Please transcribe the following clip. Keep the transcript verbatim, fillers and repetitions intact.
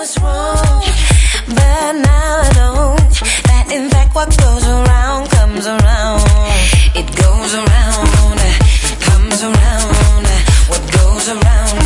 was wrong, but now I know that in fact what goes around comes around. It goes around, comes around. What goes around